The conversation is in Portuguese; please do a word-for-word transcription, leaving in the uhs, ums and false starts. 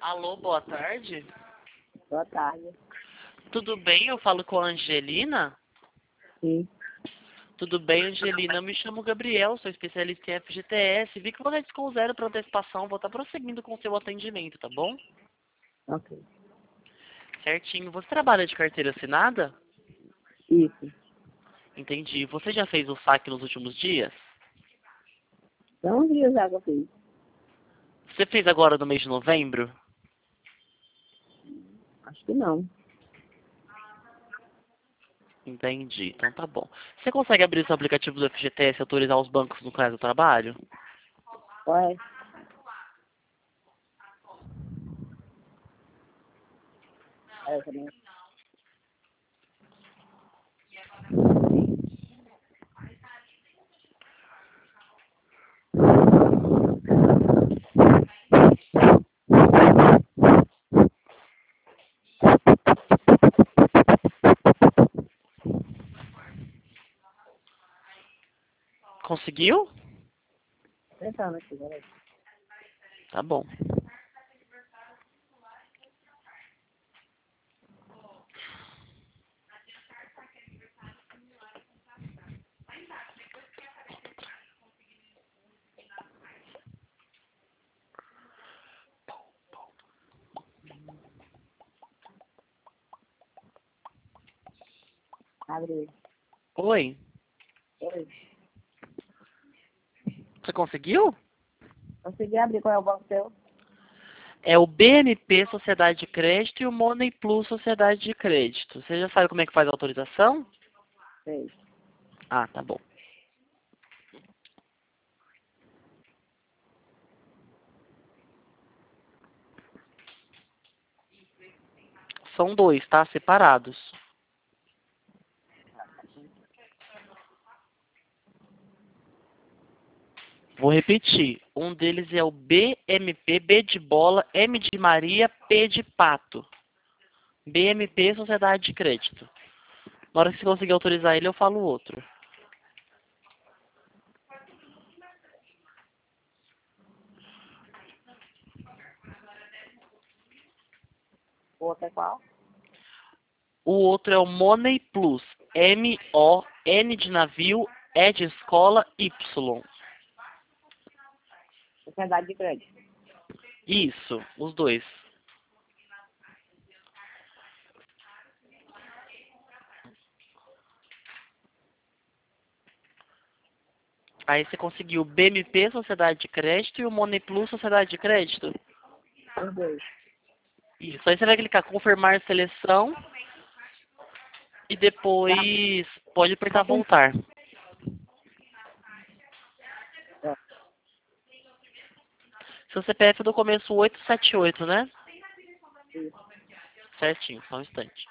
Alô, boa tarde. Boa tarde. Tudo bem? Eu falo com a Angelina? Sim. Tudo bem, Angelina? Eu me chamo Gabriel, sou especialista em F G T S. Vi que você com zero para antecipação. Vou estar prosseguindo com o seu atendimento, tá bom? Ok. Certinho. Você trabalha de carteira assinada? Isso. Entendi. Você já fez o saque nos últimos dias? São uns dias já que eu fiz. Você fez agora no mês de novembro? Acho que não. Entendi. Então tá bom. Você consegue abrir seu aplicativo do F G T S e autorizar os bancos no caso do trabalho? Qual é? É essa mesmo. Conseguiu? Tentando aqui, peraí. Tá bom. Abre. Oi. Oi. Você conseguiu? Consegui abrir. Qual é o banco seu? É o B M P Sociedade de Crédito e o Money Plus Sociedade de Crédito. Você já sabe como é que faz a autorização? Sei. Ah, tá bom. São dois, tá? Separados. Vou repetir. Um deles é o B M P, B de bola, M de Maria, P de pato. B M P Sociedade de Crédito. Na hora que você conseguir autorizar ele, eu falo o outro. O outro é qual? O outro é o Money Plus. M O N de navio, E de escola, Y. Sociedade de crédito. Isso, os dois. Aí você conseguiu o B M P Sociedade de Crédito e o Money Plus Sociedade de Crédito? Os dois. Isso. Aí você vai clicar confirmar seleção e depois pode apertar Só tem. voltar. É. Seu C P F é do começo oito sete oito, né? Isso. Certinho, só um instante.